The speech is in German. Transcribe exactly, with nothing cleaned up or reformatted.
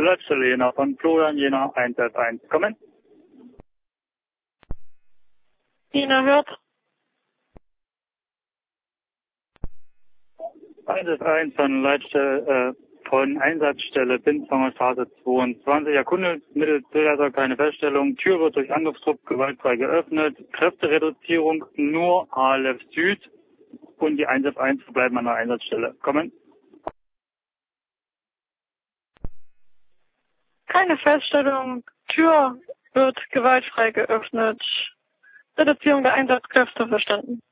letzte Lena von Florian Jena eins elf eins. Kommen. Jena hört. eins elf eins von Leitstelle, äh, von Einsatzstelle Binswanger Straße zweiundzwanzig. Erkundet mittels Zähler keine Feststellung. Tür wird durch Angriffsdruck gewaltfrei geöffnet. Kräftereduzierung nur A L F Süd und die eins elf eins verbleiben an der Einsatzstelle. Kommen. Keine Feststellung. Tür wird gewaltfrei geöffnet. Reduzierung der Einsatzkräfte verstanden.